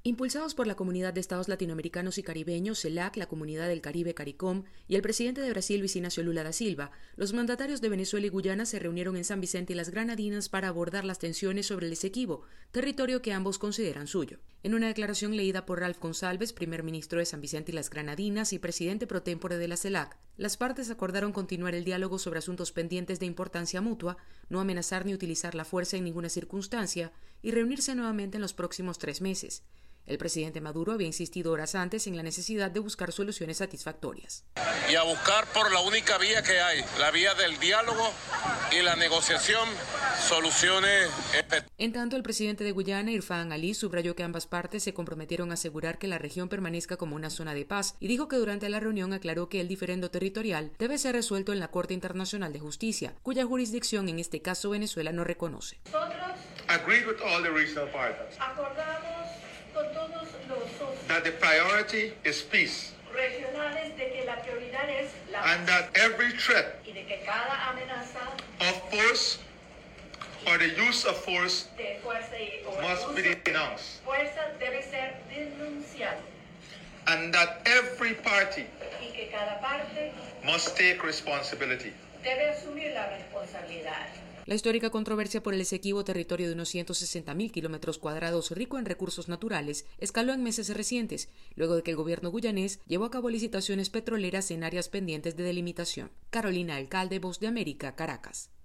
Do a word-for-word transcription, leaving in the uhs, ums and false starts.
Impulsados por la Comunidad de Estados Latinoamericanos y Caribeños, CELAC, la Comunidad del Caribe, CARICOM, y el presidente de Brasil, Luiz Inácio Lula da Silva, los mandatarios de Venezuela y Guyana se reunieron en San Vicente y las Granadinas para abordar las tensiones sobre el Esequibo, territorio que ambos consideran suyo. En una declaración leída por Ralph Gonsalves, primer ministro de San Vicente y las Granadinas y presidente pro tempore de la CELAC, las partes acordaron continuar el diálogo sobre asuntos pendientes de importancia mutua, no amenazar ni utilizar la fuerza en ninguna circunstancia y reunirse nuevamente en los próximos tres meses. El presidente Maduro había insistido horas antes en la necesidad de buscar soluciones satisfactorias. Y a buscar por la única vía que hay, la vía del diálogo y la negociación, soluciones efectivas. En tanto, el presidente de Guyana, Irfaan Ali, subrayó que ambas partes se comprometieron a asegurar que la región permanezca como una zona de paz y dijo que durante la reunión aclaró que el diferendo territorial debe ser resuelto en la Corte Internacional de Justicia, cuya jurisdicción en este caso Venezuela no reconoce. Nosotros agreed with all the regional partners acordamos con todos los socios that the priority is peace regionales de que la prioridad es la and that every threat y de que cada amenaza of force or the use of force de fuerza y o must uso be de denounced fuerza debe ser denunciado and that every party y que cada parte must take responsibility. debe asumir la responsabilidad. La histórica controversia por el Esequibo, territorio de unos ciento sesenta mil kilómetros cuadrados rico en recursos naturales, escaló en meses recientes, luego de que el gobierno guyanés llevó a cabo licitaciones petroleras en áreas pendientes de delimitación. Carolina Alcalde, Voz de América, Caracas.